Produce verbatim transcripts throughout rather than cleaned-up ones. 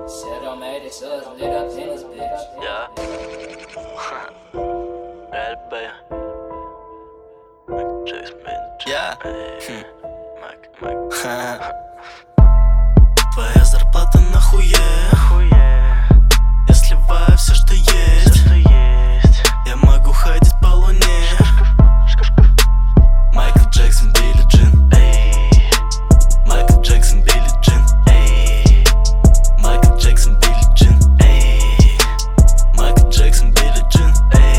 Said on eighty shows, lit up in this bitch. Yeah. Ready, baby. Michael Jackson, bitch. Yeah. Hey. Mike, Mike. Твоя зарплата нахуе, если вайб все, что есть, я могу ходить по луне. Майкл Джексон, Билли Джин. Майкл Джексон, Билли Джин. Майкл Джексон, Билли Джин. Майкл Джексон, Билли Джин.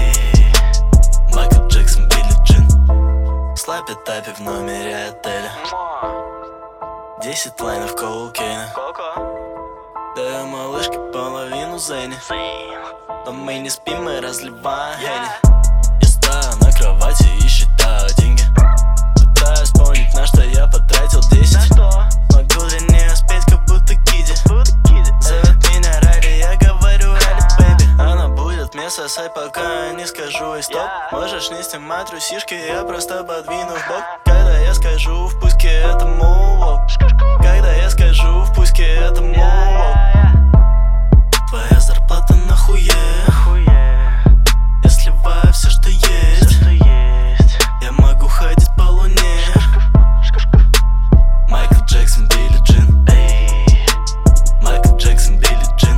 Майкл Джексон, Билли Джин. Слапи тапи в номере отеля. Десять лайнов коукейна. Даю малышке половину зэни. Но мы не спим, мы разливаем Хенни. Я стою на кровати и считаю деньги. Пытаюсь вспомнить, на что я потратил десять. Могу для нее спеть, как будто Киди. Зовет меня Райли, я говорю Райли, бэйби. Она будет мне сосать, пока я не скажу ей стоп. Можешь не снимать трусишки, я просто подвину в бок. Когда я скажу в пуске, это мувок. Когда я скажу в пуске, это мувок. Твоя зарплата нахуе, если вайб все, что есть, я могу ходить по луне. Майкл Джексон, Билли Джин. Майкл Джексон, Билли Джин.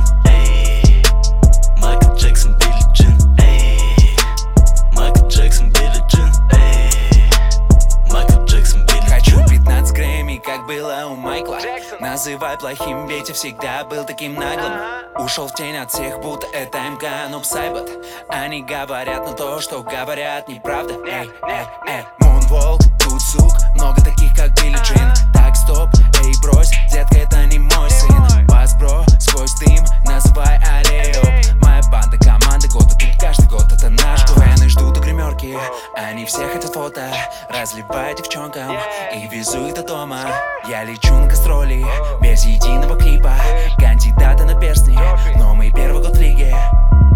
Майкл Джексон, Билли Джин. Майкл Джексон, Билли Джин. Майкл Джексон, Билли Джин. Хочу пятнадцать Грэмми, как было у Майкла. Называй плохим, ведь я всегда был таким наглым. Ушел в тень от всех, будто это МК, но Псайбот. Они говорят, но то, что говорят, неправда. Эй, эй, эй, Moonwalk, тут сук, много таких, как Билли Джин. Так, стоп, эй, брось, детка, это не мой сын. Бас, бро, сквозь дым, называй аллеоп. Моя банда, команда года, тут каждый год это наш КВН. И ждут у гримерки, они все хотят фото. Разливай девчонкам и везу их до дома. Я лечу на гастроли, без единого клипа. Кандидаты на перстни, но мой первый год в лиге.